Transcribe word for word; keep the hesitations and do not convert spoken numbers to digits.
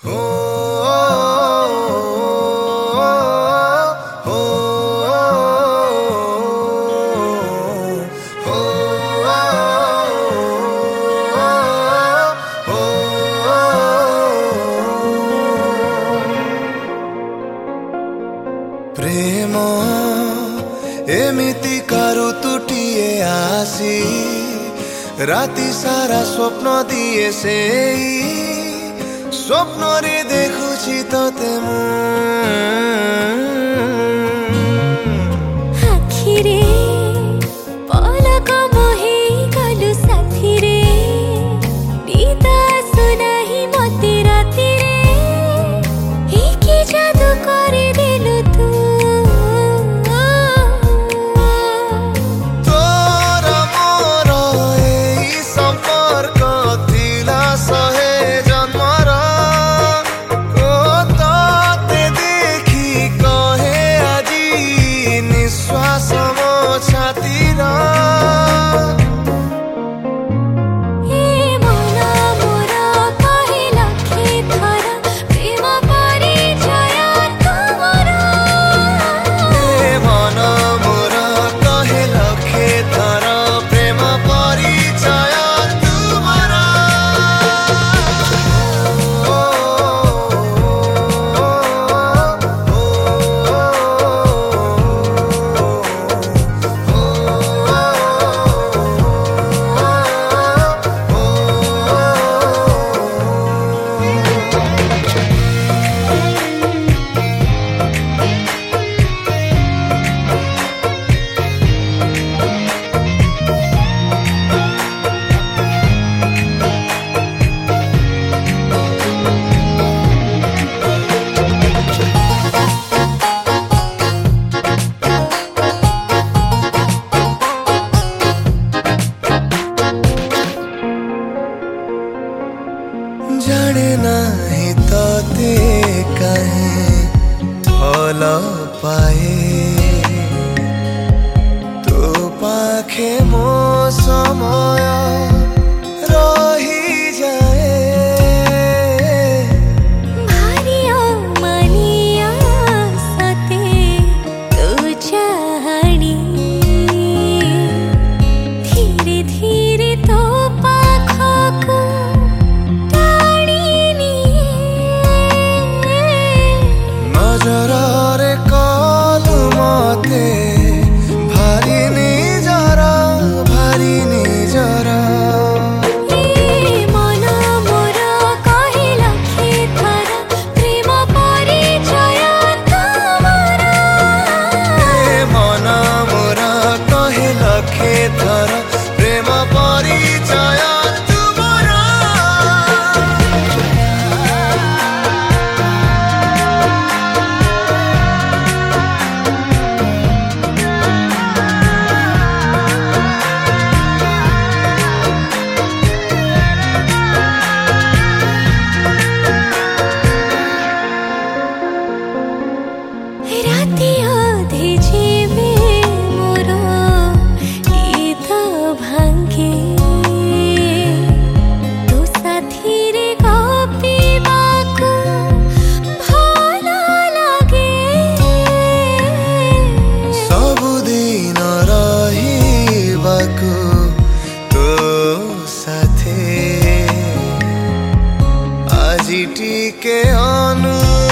हो हो प्रेम एमिति कारू तुटिए आसी राति सारा स्वप्न दिए से स्वप्न रे देखुछि तते मु आखिरे पलक मोहे गलु साथी रे निदा सुनाही मते राति रे ए की जादू करे देलु तू तोर मोर एई संपर्क थिला सहे जाने नाही तते कहे भल पाए तो पाखे मो समय रही जाए भारिया मानिया सते तू चाहनी धीरे धीरे तो पाखको नजरे कलु मते भारी निजरा भारी निजरा मन मोर कहे लखे थर प्रेम परिचय तुमर मन मोर कहे लखे थर प्रेम परिचय राति अधे जीवे मोर ईद भांगे तो साथी रे गपिबाकु भल लागे सबुदिन रहिबाकु तो साथे आजि टिके अनु